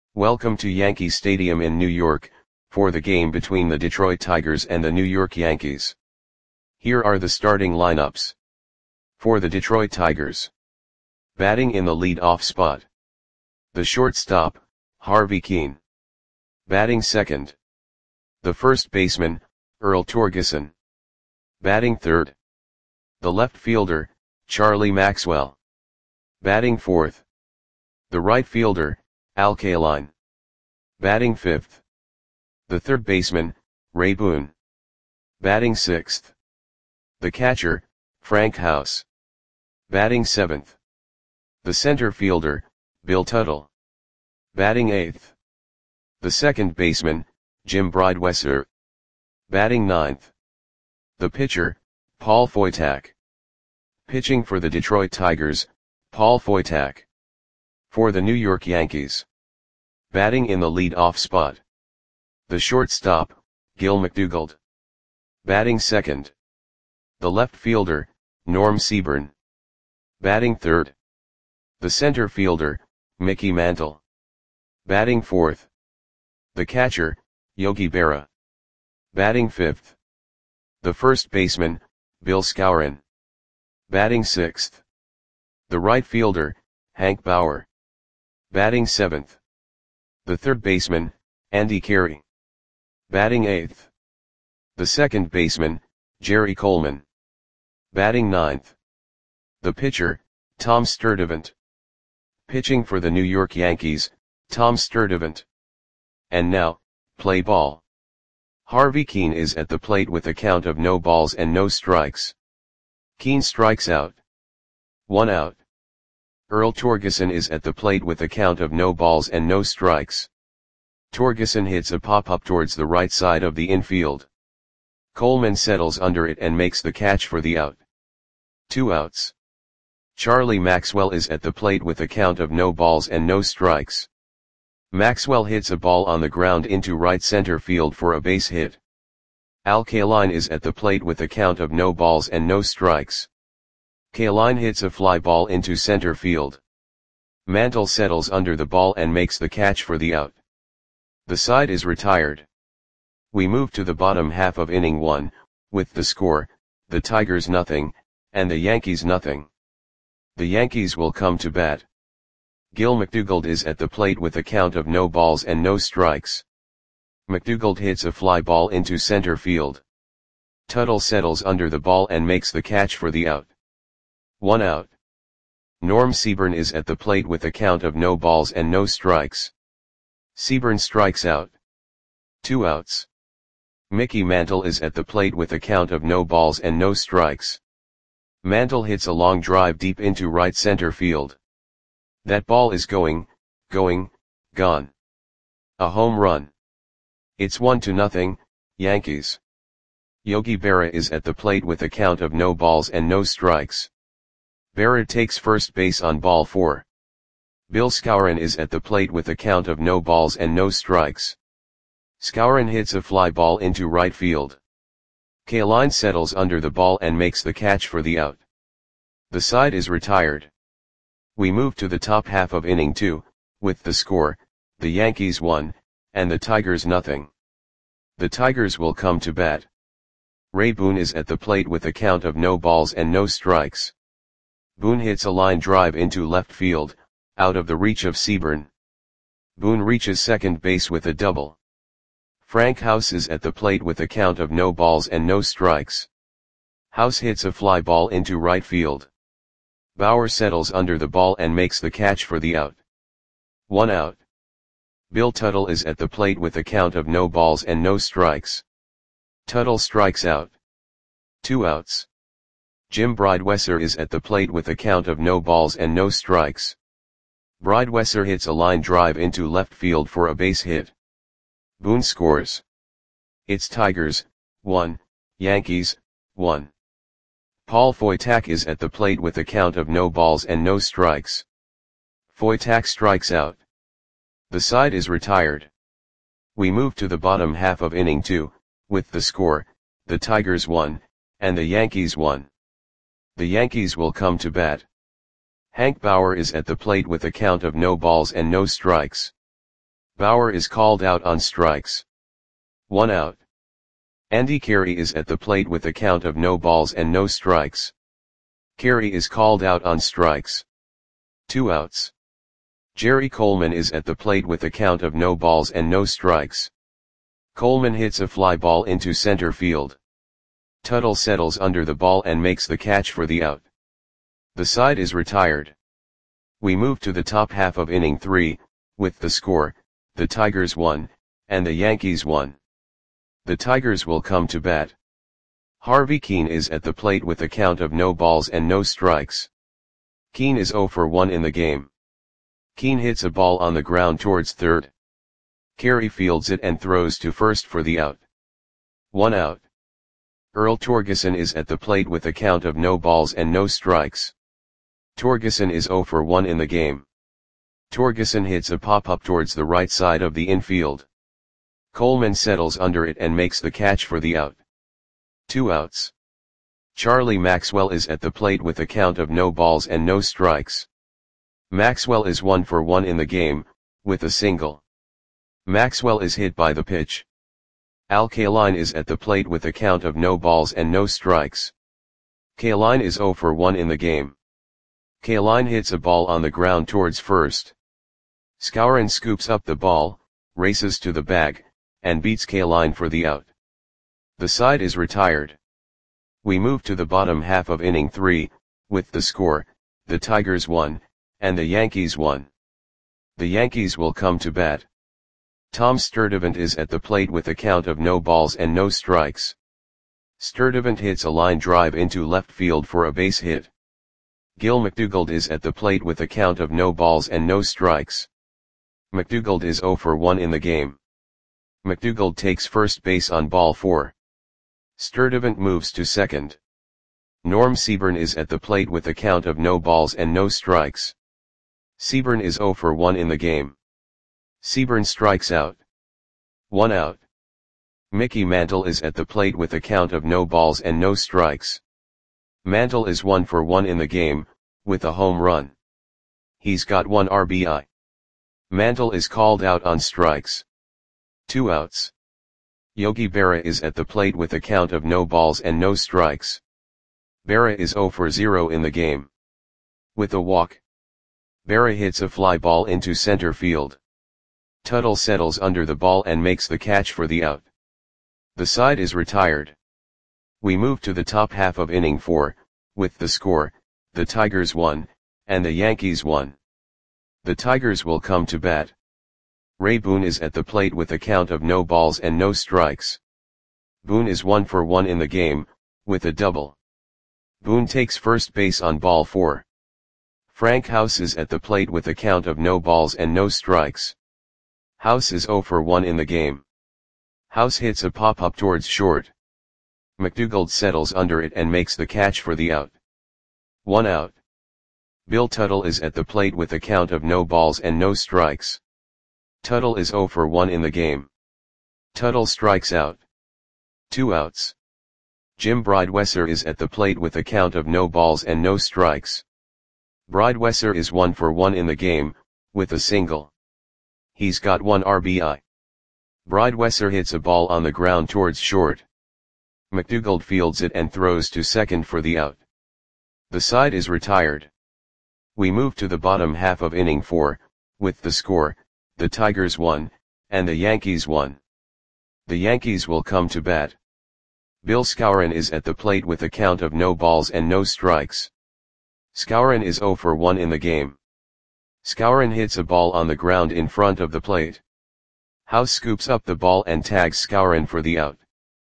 Welcome to Yankee Stadium in New York, for the game between the Detroit Tigers and the New York Yankees. Here are the starting lineups. For the Detroit Tigers. Batting in the lead-off spot. The shortstop, Harvey Kuenn. Batting second. The first baseman, Earl Torgeson. Batting third. The left fielder, Charlie Maxwell. Batting fourth. The right fielder, Al Kaline. Batting fifth. The third baseman, Ray Boone. Batting sixth. The catcher, Frank House. Batting seventh. The center fielder, Bill Tuttle. Batting eighth. The second baseman, Jim Breidwesser. Batting ninth. The pitcher, Paul Foytak. Pitching for the Detroit Tigers, Paul Foytak. For the New York Yankees. Batting in the lead-off spot. The shortstop, Gil McDougald. Batting second. The left fielder, Norm Seaborn. Batting third. The center fielder, Mickey Mantle. Batting fourth. The catcher, Yogi Berra. Batting fifth. The first baseman, Bill Skowron. Batting sixth. The right fielder, Hank Bauer. Batting seventh. The third baseman, Andy Carey. Batting eighth. The second baseman, Jerry Coleman. Batting ninth. The pitcher, Tom Sturdivant. Pitching for the New York Yankees, Tom Sturdivant. And now, play ball. Harvey Kuenn is at the plate with a count of no balls and no strikes. Kuenn strikes out. 1 out. Earl Torgeson is at the plate with a count of no balls and no strikes. Torgeson hits a pop-up towards the right side of the infield. Coleman settles under it and makes the catch for the out. 2 outs. Charlie Maxwell is at the plate with a count of no balls and no strikes. Maxwell hits a ball on the ground into right center field for a base hit. Al Kaline is at the plate with a count of no balls and no strikes. Kaline hits a fly ball into center field. Mantle settles under the ball and makes the catch for the out. The side is retired. We move to the bottom half of inning 1, with the score, the Tigers nothing, and the Yankees nothing. The Yankees will come to bat. Gil McDougald is at the plate with a count of no balls and no strikes. McDougald hits a fly ball into center field. Tuttle settles under the ball and makes the catch for the out. 1 out. Norm Seaborn is at the plate with a count of no balls and no strikes. Seaborn strikes out. 2 outs. Mickey Mantle is at the plate with a count of no balls and no strikes. Mantle hits a long drive deep into right center field. That ball is gone. A home run. It's 1-0, Yankees. Yogi Berra is at the plate with a count of no balls and no strikes. Berra takes first base on ball 4. Bill Skowron is at the plate with a count of no balls and no strikes. Skowron hits a fly ball into right field. Kaline settles under the ball and makes the catch for the out. The side is retired. We move to the top half of inning 2, with the score, the Yankees 1, and the Tigers nothing. The Tigers will come to bat. Ray Boone is at the plate with a count of no balls and no strikes. Boone hits a line drive into left field, out of the reach of Seaborn. Boone reaches second base with a double. Frank House is at the plate with a count of no balls and no strikes. House hits a fly ball into right field. Bauer settles under the ball and makes the catch for the out. 1 out. Bill Tuttle is at the plate with a count of no balls and no strikes. Tuttle strikes out. 2 outs. Jim Breidwesser is at the plate with a count of no balls and no strikes. Breidwesser hits a line drive into left field for a base hit. Boone scores. It's Tigers, 1, Yankees, 1. Paul Foytak is at the plate with a count of no balls and no strikes. Foytak strikes out. The side is retired. We move to the bottom half of inning 2, with the score, the Tigers 1, and the Yankees 1. The Yankees will come to bat. Hank Bauer is at the plate with a count of no balls and no strikes. Bauer is called out on strikes. 1 out. Andy Carey is at the plate with a count of no balls and no strikes. Carey is called out on strikes. 2 outs. Jerry Coleman is at the plate with a count of no balls and no strikes. Coleman hits a fly ball into center field. Tuttle settles under the ball and makes the catch for the out. The side is retired. We move to the top half of inning 3, with the score, the Tigers won, and the Yankees won. The Tigers will come to bat. Harvey Kuenn is at the plate with a count of no balls and no strikes. Kuenn is 0 for 1 in the game. Kuenn hits a ball on the ground towards third. Carey fields it and throws to first for the out. 1 out. Earl Torgeson is at the plate with a count of no balls and no strikes. Torgeson is 0 for 1 in the game. Torgeson hits a pop-up towards the right side of the infield. Coleman settles under it and makes the catch for the out. 2 outs. Charlie Maxwell is at the plate with a count of no balls and no strikes. Maxwell is 1 for 1 in the game, with a single. Maxwell is hit by the pitch. Al Kaline is at the plate with a count of no balls and no strikes. Kaline is 0 for 1 in the game. Kaline hits a ball on the ground towards first. Skowron scoops up the ball, races to the bag, and beats Kaline for the out. The side is retired. We move to the bottom half of inning 3, with the score, the Tigers won, and the Yankees won. The Yankees will come to bat. Tom Sturdivant is at the plate with a count of no balls and no strikes. Sturdivant hits a line drive into left field for a base hit. Gil McDougald is at the plate with a count of no balls and no strikes. McDougald is 0 for 1 in the game. McDougald takes first base on ball 4. Sturdivant moves to second. Norm Seaburn is at the plate with a count of no balls and no strikes. Seaburn is 0 for 1 in the game. Seaburn strikes out. 1 out. Mickey Mantle is at the plate with a count of no balls and no strikes. Mantle is 1 for 1 in the game, with a home run. He's got 1 RBI. Mantle is called out on strikes. 2 outs. Yogi Berra is at the plate with a count of no balls and no strikes. Berra is 0 for 0 in the game. With a walk. Berra hits a fly ball into center field. Tuttle settles under the ball and makes the catch for the out. The side is retired. We move to the top half of inning 4, with the score, the Tigers won, and the Yankees won. The Tigers will come to bat. Ray Boone is at the plate with a count of no balls and no strikes. Boone is 1 for 1 in the game, with a double. Boone takes first base on ball 4. Frank House is at the plate with a count of no balls and no strikes. House is 0 for 1 in the game. House hits a pop-up towards short. McDougald settles under it and makes the catch for the out. 1 out. Bill Tuttle is at the plate with a count of no balls and no strikes. Tuttle is 0 for 1 in the game. Tuttle strikes out. 2 outs. Jim Bridewesser is at the plate with a count of no balls and no strikes. Bridewesser is 1 for 1 in the game, with a single. He's got 1 RBI. Bridewesser hits a ball on the ground towards short. McDougald fields it and throws to second for the out. The side is retired. We move to the bottom half of inning 4, with the score, the Tigers won, and the Yankees won. The Yankees will come to bat. Bill Skowron is at the plate with a count of no balls and no strikes. Skowron is 0 for 1 in the game. Skowron hits a ball on the ground in front of the plate. House scoops up the ball and tags Skowron for the out.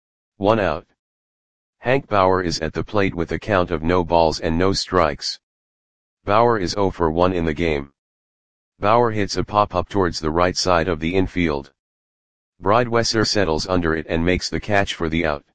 1 out. Hank Bauer is at the plate with a count of no balls and no strikes. Bauer is 0 for 1 in the game. Bauer hits a pop-up towards the right side of the infield. Bridewesser settles under it and makes the catch for the out.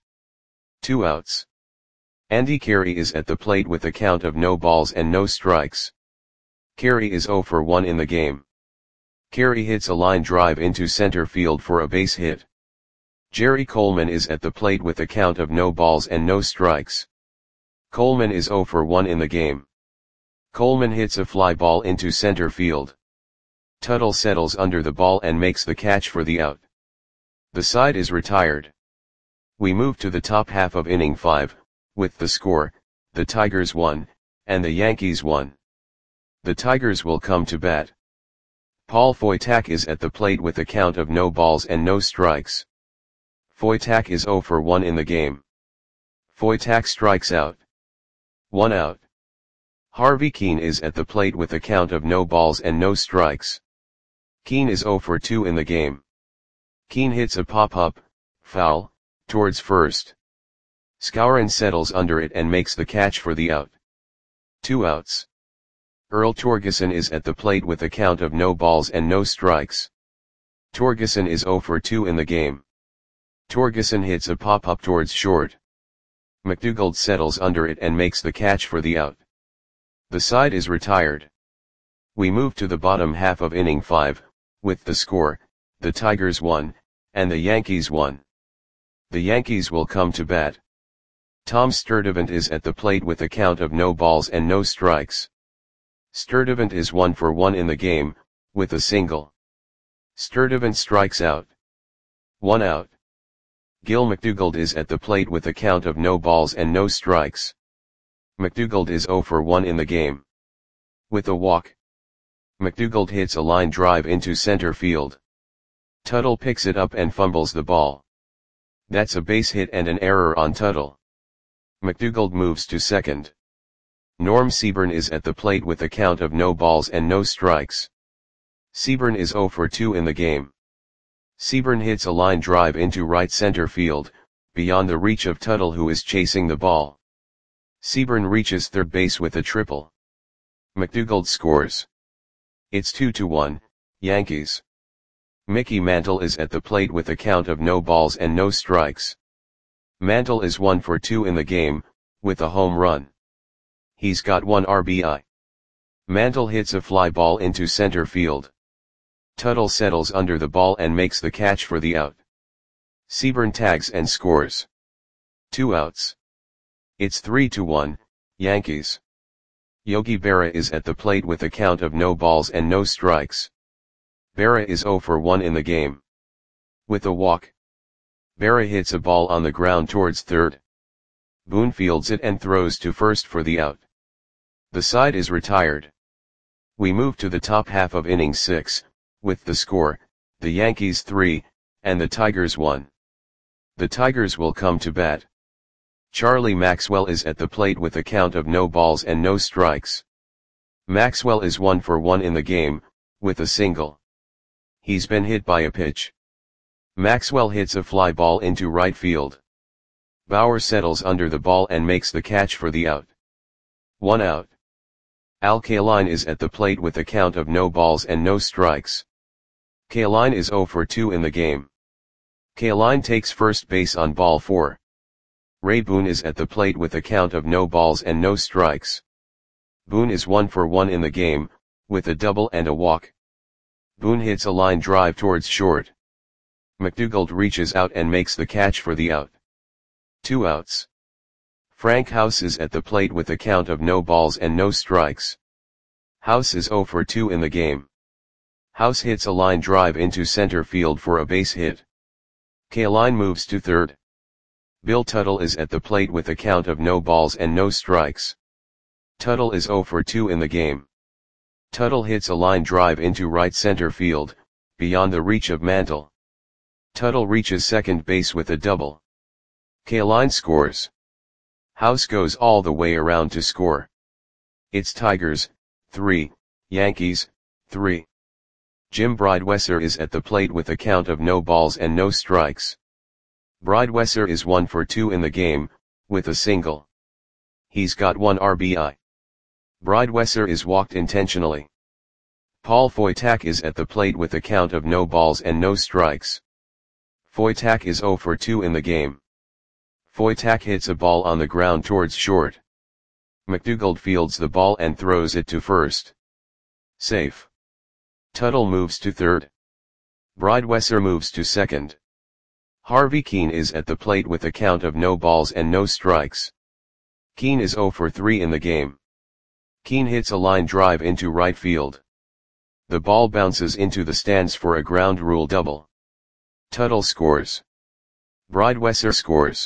2 outs. Andy Carey is at the plate with a count of no balls and no strikes. Carey is 0 for 1 in the game. Carey hits a line drive into center field for a base hit. Jerry Coleman is at the plate with a count of no balls and no strikes. Coleman is 0 for 1 in the game. Coleman hits a fly ball into center field. Tuttle settles under the ball and makes the catch for the out. The side is retired. We move to the top half of inning 5, with the score, the Tigers 1, and the Yankees 1. The Tigers will come to bat. Paul Foytak is at the plate with a count of no balls and no strikes. Foytak is 0 for 1 in the game. Foytak strikes out. 1 out. Harvey Kuenn is at the plate with a count of no balls and no strikes. Kuenn is 0 for 2 in the game. Kuenn hits a pop-up, foul, towards first. Skowron settles under it and makes the catch for the out. 2 outs. Earl Torgeson is at the plate with a count of no balls and no strikes. Torgeson is 0 for 2 in the game. Torgeson hits a pop-up towards short. McDougald settles under it and makes the catch for the out. The side is retired. We move to the bottom half of inning 5, with the score, the Tigers 1, and the Yankees 1. The Yankees will come to bat. Tom Sturdivant is at the plate with a count of no balls and no strikes. Sturdivant is 1 for 1 in the game, with a single. Sturdivant strikes out. 1 out. Gil McDougald is at the plate with a count of no balls and no strikes. McDougald is 0 for 1 in the game. With a walk. McDougald hits a line drive into center field. Tuttle picks it up and fumbles the ball. That's a base hit and an error on Tuttle. McDougald moves to second. Norm Seaburn is at the plate with a count of no balls and no strikes. Seaburn is 0 for 2 in the game. Seaburn hits a line drive into right center field, beyond the reach of Tuttle who is chasing the ball. Seaburn reaches third base with a triple. McDougald scores. It's 2-1, Yankees. Mickey Mantle is at the plate with a count of no balls and no strikes. Mantle is 1 for 2 in the game, with a home run. He's got 1 RBI. Mantle hits a fly ball into center field. Tuttle settles under the ball and makes the catch for the out. Seaburn tags and scores. 2 outs. It's 3-1, Yankees. Yogi Berra is at the plate with a count of no balls and no strikes. Berra is 0 for 1 in the game. With a walk. Berra hits a ball on the ground towards third. Boone fields it and throws to first for the out. The side is retired. We move to the top half of inning 6, with the score, the Yankees 3, and the Tigers 1. The Tigers will come to bat. Charlie Maxwell is at the plate with a count of no balls and no strikes. Maxwell is 1 for 1 in the game, with a single. He's been hit by a pitch. Maxwell hits a fly ball into right field. Bauer settles under the ball and makes the catch for the out. 1 out. Al Kaline is at the plate with a count of no balls and no strikes. Kaline is 0 for 2 in the game. Kaline takes first base on ball 4. Ray Boone is at the plate with a count of no balls and no strikes. Boone is 1 for 1 in the game, with a double and a walk. Boone hits a line drive towards short. McDougald reaches out and makes the catch for the out. 2 outs. Frank House is at the plate with a count of no balls and no strikes. House is 0 for 2 in the game. House hits a line drive into center field for a base hit. Kaline moves to third. Bill Tuttle is at the plate with a count of no balls and no strikes. Tuttle is 0 for 2 in the game. Tuttle hits a line drive into right center field, beyond the reach of Mantle. Tuttle reaches second base with a double. Kaline scores. House goes all the way around to score. It's Tigers, 3, Yankees, 3. Jim Bridewesser is at the plate with a count of no balls and no strikes. Bridewesser is 1 for 2 in the game, with a single. He's got 1 RBI. Bridewesser is walked intentionally. Paul Foytak is at the plate with a count of no balls and no strikes. Foytak is 0 for 2 in the game. Foytak hits a ball on the ground towards short. McDougald fields the ball and throws it to first. Safe. Tuttle moves to third. Bridewesser moves to second. Harvey Kuenn is at the plate with a count of no balls and no strikes. Kuenn is 0 for 3 in the game. Kuenn hits a line drive into right field. The ball bounces into the stands for a ground rule double. Tuttle scores. Bridewesser scores.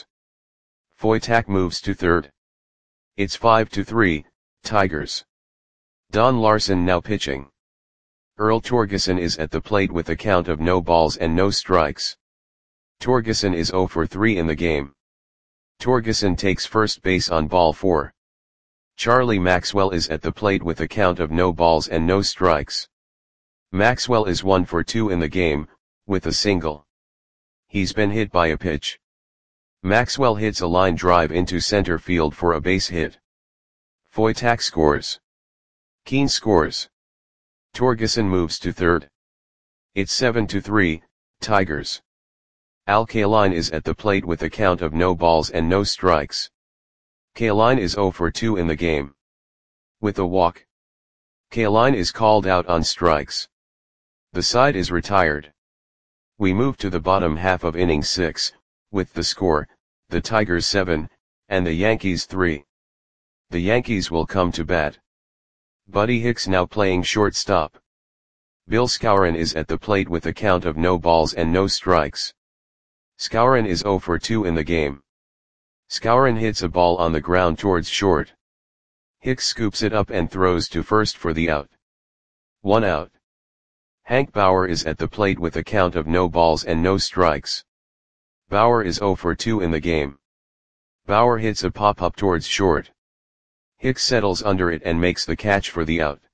Foytak moves to third. It's 5-3, Tigers. Don Larson now pitching. Earl Torgeson is at the plate with a count of no balls and no strikes. Torgeson is 0 for 3 in the game. Torgeson takes first base on ball 4. Charlie Maxwell is at the plate with a count of no balls and no strikes. Maxwell is 1 for 2 in the game, with a single. He's been hit by a pitch. Maxwell hits a line drive into center field for a base hit. Foytak scores. Keane scores. Torgeson moves to third. It's 7-3, Tigers. Al Kaline is at the plate with a count of no balls and no strikes. Kaline is 0 for 2 in the game. With a walk. Kaline is called out on strikes. The side is retired. We move to the bottom half of inning 6, with the score, the Tigers 7, and the Yankees 3. The Yankees will come to bat. Buddy Hicks now playing shortstop. Bill Skowron is at the plate with a count of no balls and no strikes. Skowron is 0 for 2 in the game. Skowron hits a ball on the ground towards short. Hicks scoops it up and throws to first for the out. 1 out. Hank Bauer is at the plate with a count of no balls and no strikes. Bauer is 0 for 2 in the game. Bauer hits a pop-up towards short. Hicks settles under it and makes the catch for the out.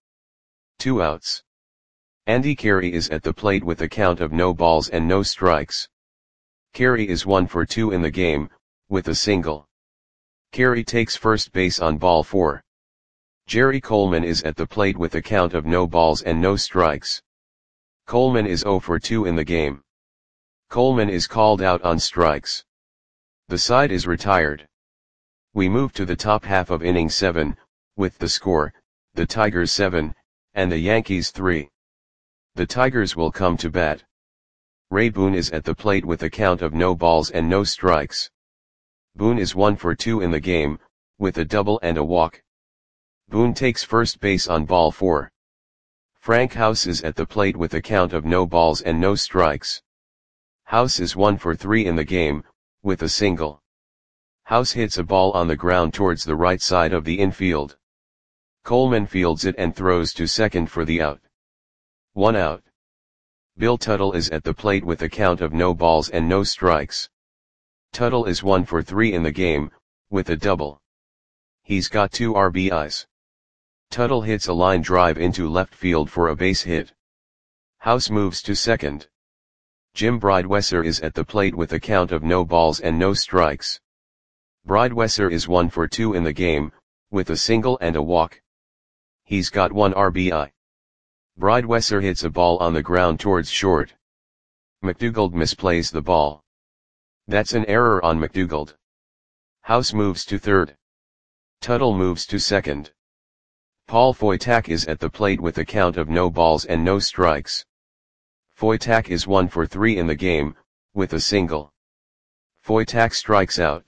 2 outs. Andy Carey is at the plate with a count of no balls and no strikes. Carey is 1 for 2 in the game, with a single. Carey takes first base on ball 4. Jerry Coleman is at the plate with a count of no balls and no strikes. Coleman is 0 for 2 in the game. Coleman is called out on strikes. The side is retired. We move to the top half of inning 7, with the score, the Tigers 7, and the Yankees 3. The Tigers will come to bat. Ray Boone is at the plate with a count of no balls and no strikes. Boone is 1 for 2 in the game, with a double and a walk. Boone takes first base on ball 4. Frank House is at the plate with a count of no balls and no strikes. House is 1 for 3 in the game, with a single. House hits a ball on the ground towards the right side of the infield. Coleman fields it and throws to second for the out. 1 out. Bill Tuttle is at the plate with a count of no balls and no strikes. Tuttle is 1 for 3 in the game, with a double. He's got 2 RBIs. Tuttle hits a line drive into left field for a base hit. House moves to second. Jim Bridewesser is at the plate with a count of no balls and no strikes. Bridewesser is 1 for 2 in the game, with a single and a walk. He's got 1 RBI. Bridewesser hits a ball on the ground towards short. McDougald misplays the ball. That's an error on McDougald. House moves to third. Tuttle moves to second. Paul Foytak is at the plate with a count of no balls and no strikes. Foytak is 1 for 3 in the game, with a single. Foytak strikes out.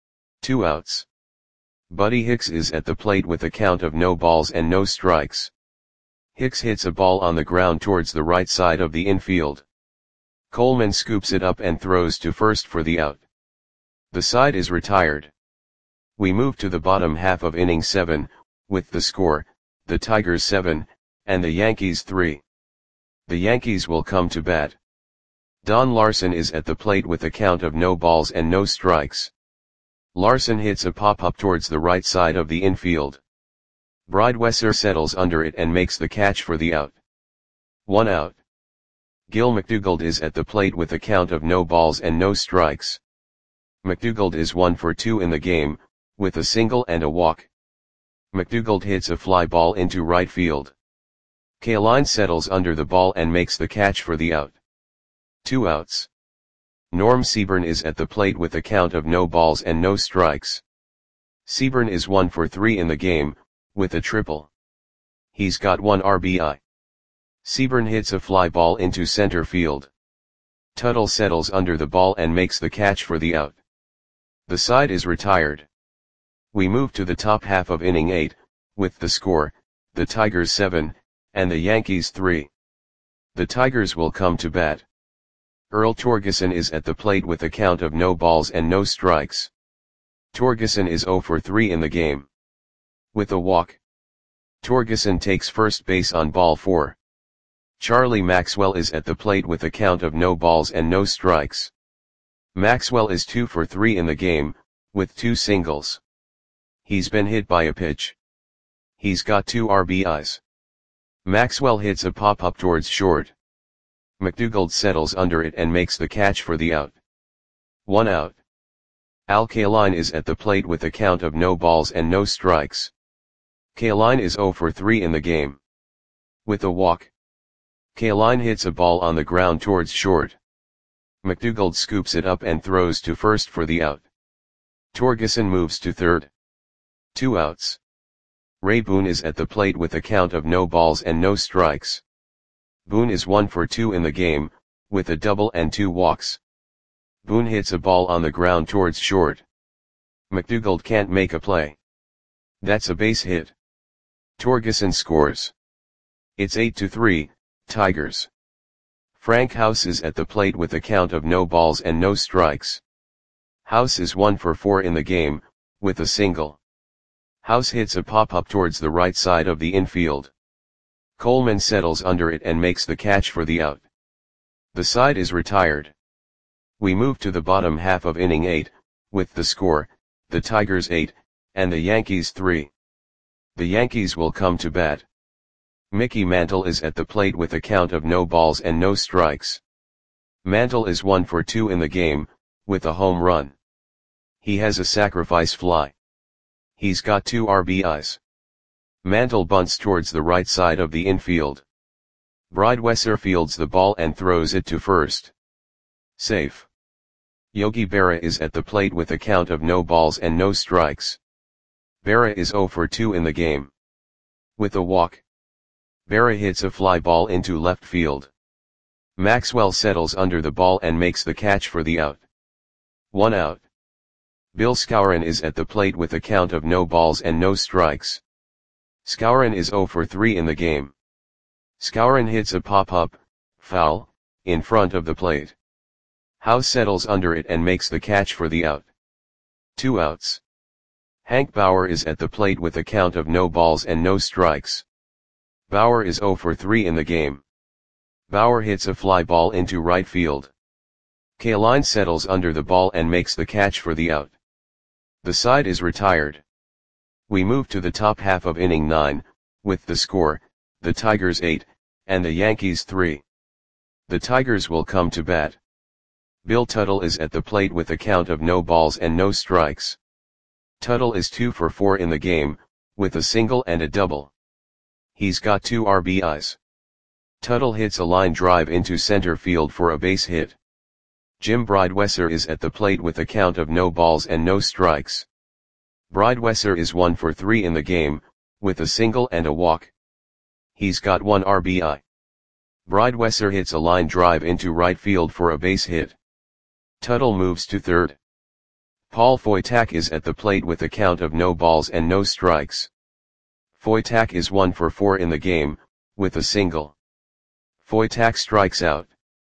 2 outs. Buddy Hicks is at the plate with a count of no balls and no strikes. Hicks hits a ball on the ground towards the right side of the infield. Coleman scoops it up and throws to first for the out. The side is retired. We move to the bottom half of inning 7, with the score, the Tigers 7, and the Yankees 3. The Yankees will come to bat. Don Larson is at the plate with a count of no balls and no strikes. Larson hits a pop-up towards the right side of the infield. Bridewesser settles under it and makes the catch for the out. 1 out. Gil McDougald is at the plate with a count of no balls and no strikes. McDougald is 1 for 2 in the game, with a single and a walk. McDougald hits a fly ball into right field. Kaline settles under the ball and makes the catch for the out. 2 outs. Norm Seaburn is at the plate with a count of no balls and no strikes. Seaburn is 1 for 3 in the game, with a triple. He's got 1 RBI. Seaburn hits a fly ball into center field. Tuttle settles under the ball and makes the catch for the out. The side is retired. We move to the top half of inning 8, with the score, the Tigers 7, and the Yankees 3. The Tigers will come to bat. Earl Torgeson is at the plate with a count of no balls and no strikes. Torgeson is 0 for 3 in the game. With a walk. Torgeson takes first base on ball 4. Charlie Maxwell is at the plate with a count of no balls and no strikes. Maxwell is 2 for 3 in the game, with 2 singles. He's been hit by a pitch. He's got 2 RBIs. Maxwell hits a pop-up towards short. McDougald settles under it and makes the catch for the out. 1 out. Al Kaline is at the plate with a count of no balls and no strikes. Kaline is 0 for 3 in the game. With a walk. Kaline hits a ball on the ground towards short. McDougald scoops it up and throws to first for the out. Torgeson moves to third. 2 outs. Ray Boone is at the plate with a count of no balls and no strikes. Boone is 1 for 2 in the game, with a double and 2 walks. Boone hits a ball on the ground towards short. McDougald can't make a play. That's a base hit. Torgeson scores. It's 8-3, Tigers. Frank House is at the plate with a count of no balls and no strikes. House is 1 for 4 in the game, with a single. House hits a pop-up towards the right side of the infield. Coleman settles under it and makes the catch for the out. The side is retired. We move to the bottom half of inning 8, with the score, the Tigers 8, and the Yankees 3. The Yankees will come to bat. Mickey Mantle is at the plate with a count of no balls and no strikes. Mantle is 1 for 2 in the game, with a home run. He has a sacrifice fly. He's got 2 RBIs. Mantle bunts towards the right side of the infield. Bridewesser fields the ball and throws it to first. Safe. Yogi Berra is at the plate with a count of no balls and no strikes. Berra is 0 for 2 in the game. With a walk. Berra hits a fly ball into left field. Maxwell settles under the ball and makes the catch for the out. 1 out. Bill Skowron is at the plate with a count of no balls and no strikes. Skowron is 0 for 3 in the game. Skowron hits a pop-up, foul, in front of the plate. House settles under it and makes the catch for the out. 2 outs. Hank Bauer is at the plate with a count of no balls and no strikes. Bauer is 0 for 3 in the game. Bauer hits a fly ball into right field. Kaline settles under the ball and makes the catch for the out. The side is retired. We move to the top half of inning 9, with the score, the Tigers 8, and the Yankees 3. The Tigers will come to bat. Bill Tuttle is at the plate with a count of no balls and no strikes. Tuttle is 2 for 4 in the game, with a single and a double. He's got 2 RBIs. Tuttle hits a line drive into center field for a base hit. Jim Bridewesser is at the plate with a count of no balls and no strikes. Bridewesser is 1 for 3 in the game, with a single and a walk. He's got 1 RBI. Bridewesser hits a line drive into right field for a base hit. Tuttle moves to third. Paul Foytak is at the plate with a count of no balls and no strikes. Foytak is 1 for 4 in the game, with a single. Foytak strikes out.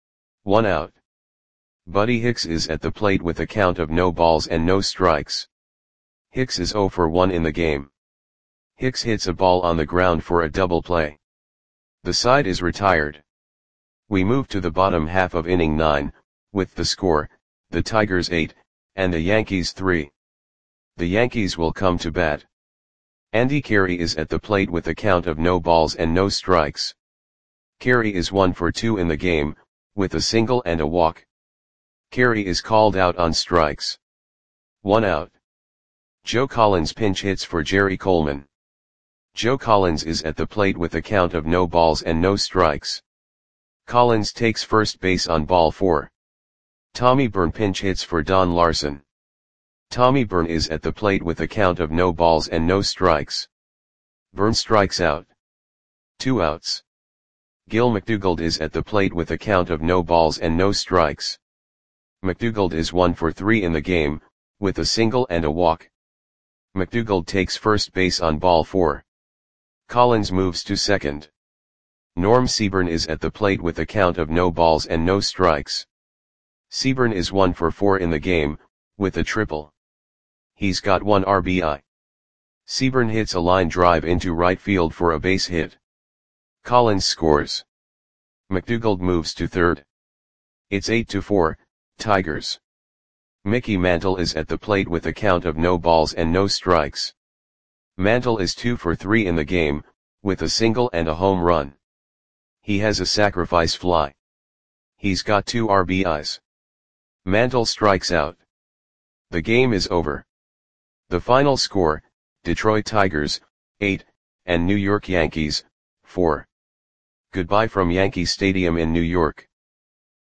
1 out. Buddy Hicks is at the plate with a count of no balls and no strikes. Hicks is 0 for 1 in the game. Hicks hits a ball on the ground for a double play. The side is retired. We move to the bottom half of inning 9, with the score, the Tigers 8, and the Yankees 3. The Yankees will come to bat. Andy Carey is at the plate with a count of no balls and no strikes. Carey is 1 for 2 in the game, with a single and a walk. Carey is called out on strikes. 1 out. Joe Collins pinch hits for Jerry Coleman. Joe Collins is at the plate with a count of no balls and no strikes. Collins takes first base on ball 4. Tommy Byrne pinch hits for Don Larson. Tommy Byrne is at the plate with a count of no balls and no strikes. Byrne strikes out. 2 outs. Gil McDougald is at the plate with a count of no balls and no strikes. McDougald is 1 for 3 in the game, with a single and a walk. McDougald takes first base on ball 4. Collins moves to second. Norm Seaburn is at the plate with a count of no balls and no strikes. Seaburn is 1 for 4 in the game, with a triple. He's got 1 RBI. Seaburn hits a line drive into right field for a base hit. Collins scores. McDougald moves to third. It's 8-4, Tigers. Mickey Mantle is at the plate with a count of no balls and no strikes. Mantle is 2 for 3 in the game, with a single and a home run. He has a sacrifice fly. He's got 2 RBIs. Mantle strikes out. The game is over. The final score, Detroit Tigers, 8, and New York Yankees, 4. Goodbye from Yankee Stadium in New York.